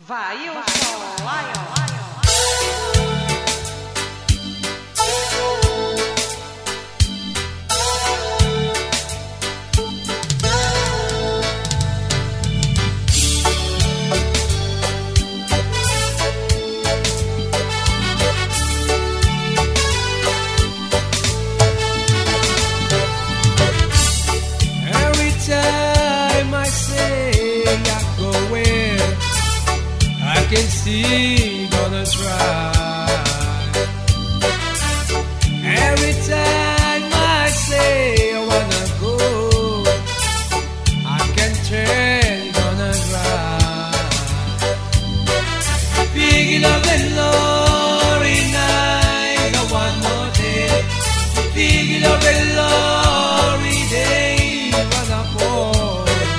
Vai, eu sou Lion. I can see, gonna try. Every time I say I wanna go, I can turn, gonna try. Picking up the glory night, I want more day. Picking up the glory day, wanna fall.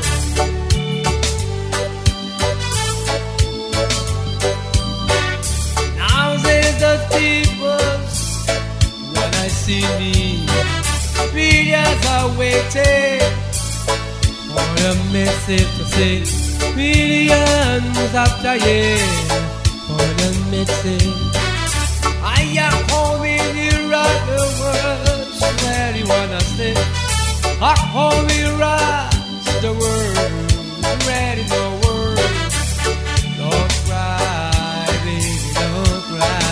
See me, millions are waiting for a message to say. Millions after years for the message. I am homing you right the words where you wanna stay. I home you right the words ready the words. Don't cry, baby, don't cry.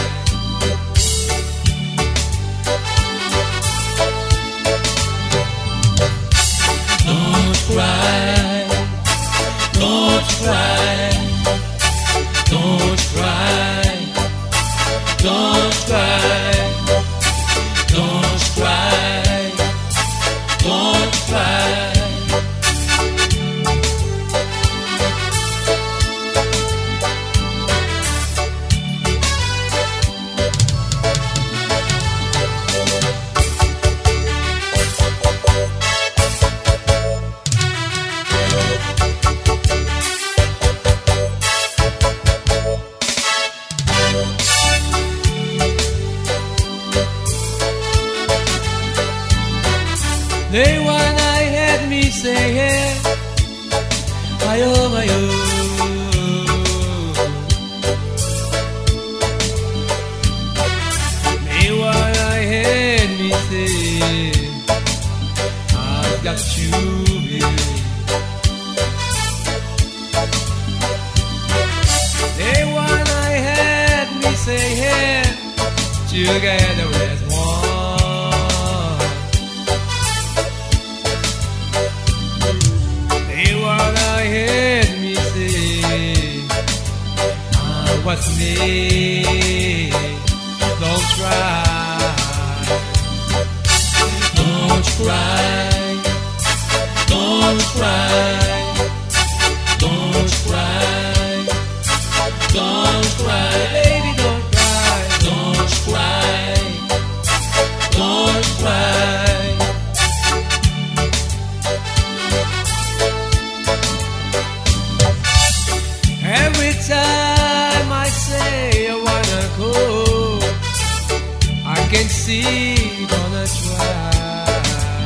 Cry, don't cry, don't cry, don't cry, don't cry, don't cry. Day one I had me say, hey, ayo, ayo. Day one I had me say, I've got you here. Day one I had me say, hey, together as one. What's me? Don't cry, don't cry, don't cry, don't cry, don't cry, baby, don't cry, don't cry, don't cry. Every time I say I wanna go, I can see, gonna try.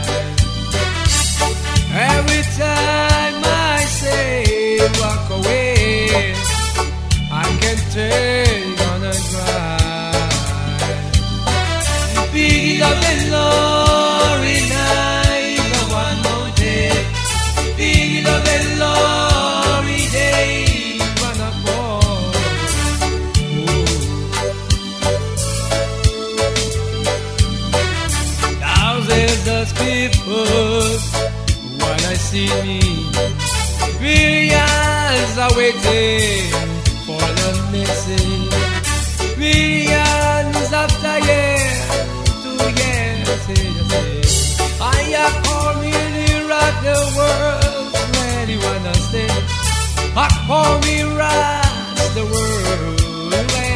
Every time I say walk away, I can turn, gonna try. Pick up the glory night, I want more day. Pick up the glory day. People, when I see me, millions are waiting for the message. Millions after years, 2 years, I am calling you rock the world, where you wanna stay. I call me rock the world.